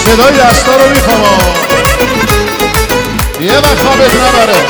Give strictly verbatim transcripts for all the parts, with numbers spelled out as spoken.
صدای دستا رو میخوام یه وقت خوابت نبره.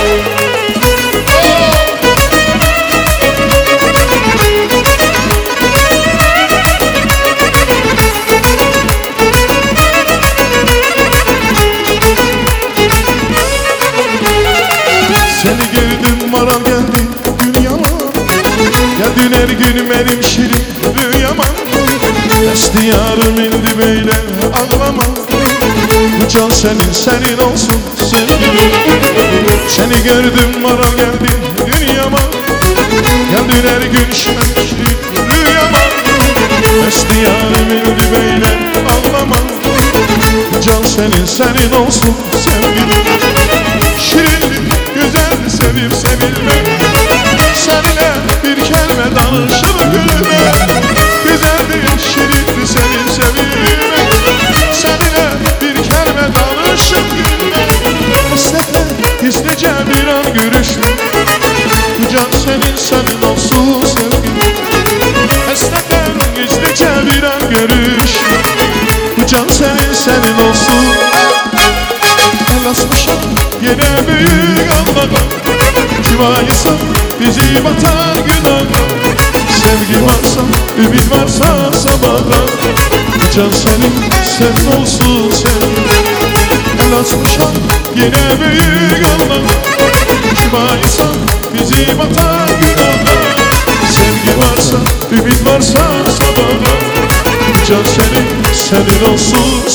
Seni gördüm maral geldin dünyama, geldin her gün benim şirin rüyama. Esti yarım indi böyle ağlama, bu can senin senin olsun sevgilim. Seni gördüm maral geldin dünyama, geldin her gün şirin rüyama. Esti yarım indi böyle ağlama, bu can senin senin olsun sevgilim. Şirin güzel sevip sevilmek, seninle bir kelime danışıp gülmek. Güzeldir şirindir sevip sevilmek, seninle bir kelime danışıp gülmek. İstesen gizlice bir an görüşmek, bu can senin senin olsun sevgilim. İstesen gizlice bir an görüşmek, bu can senin senin olsun. El asmışam yine büyük Allah'a, civaysa bizi batar günaha. Sevgi varsa, ümit varsa sabaha, can senin senin olsun sevgilim. El asmışam yine büyük Allah'a, civaysa bizi batar günaha. Sevgi varsa, ümit varsa sabaha, can senin senin olsun.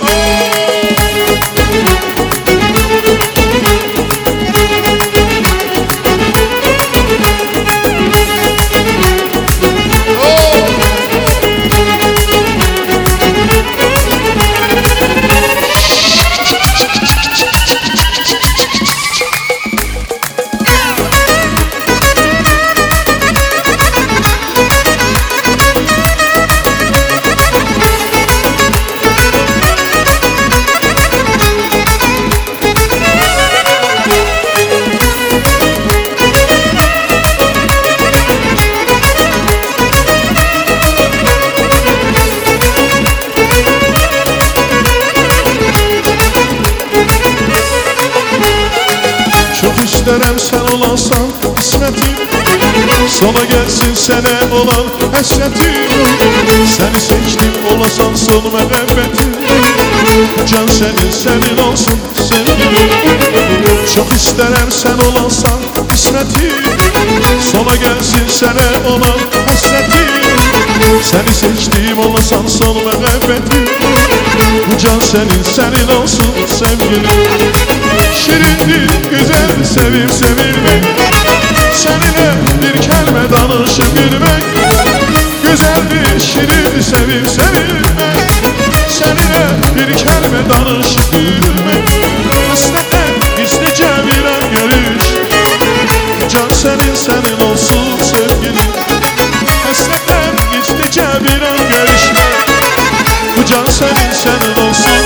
Çok isterim sen olansan kısmetim, sona gelsin sene olan hasretim. Seni seçtim olasan son muhabbetim, can senin senin olsun sevgilim. Çok isterim sen olansan kısmetim, sona gelsin sene olan hasretim. Seni seçtim olasan son muhabbetim, can senin senin olsun sevgilim. Şirindir güzel sevip sevilmek, seninle bir kelime danışıp gülmek. Güzeldir şirin sevip sevilmek, seninle bir kelime danışıp gülmek. İstesen gizlice bir an görüş, can senin senin olsun sevgilim. İstesen gizlice bir an görüşmek, bu can senin senin olsun.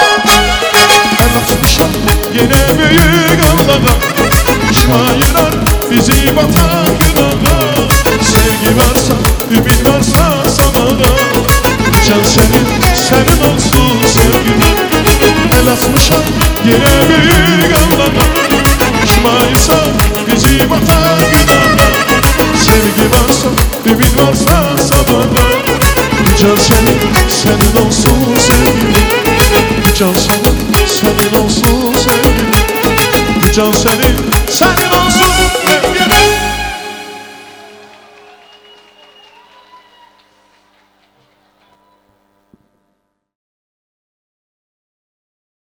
El açmışam yine büyük Allah'a, şairler bizi batar günaha. Sevgi varsa, ümit varsa sabaha, can senin senin olsun sevgilim. El açmışam yine büyük Allah'a, şairsa bizi batar günaha. Sevgi varsa, ümit varsa sabaha, can senin senin olsun sevgilim. Can senin senin olsun sevgilim, can senin senin olsun.